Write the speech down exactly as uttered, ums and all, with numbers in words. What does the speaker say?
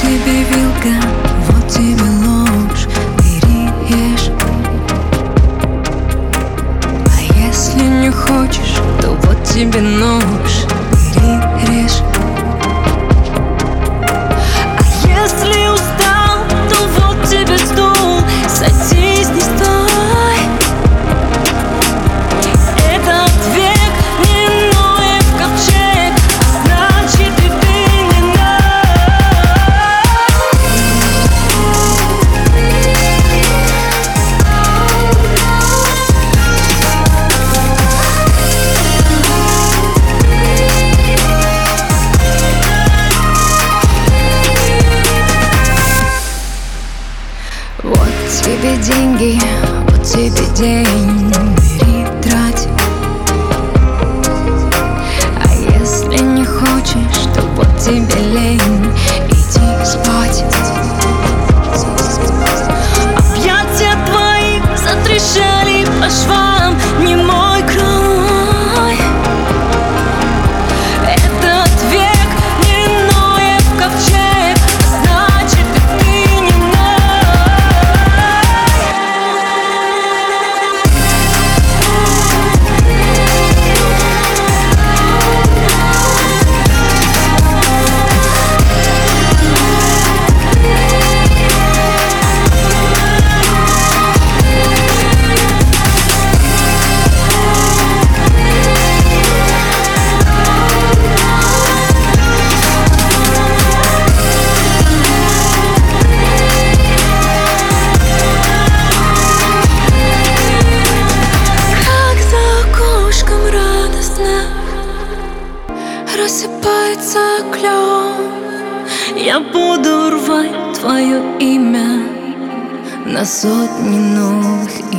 тебе вилка, вот тебе ложь, бери, ешь. А если не хочешь, то вот тебе нож, бери, режь. А если устал, то вот тебе стул, садись, не стой. Этот век не Ноев ковчег, а значит и ты не Вот тебе деньги, вот тебе день, бери, трать. А если не хочешь, то вот тебе лень, иди спать. Объятия твои затрещали по швам, не мой край. Этот век не Ноев ковчег, а значит и ты не рассыпается клен. Я буду рвать твое имя на сотни новых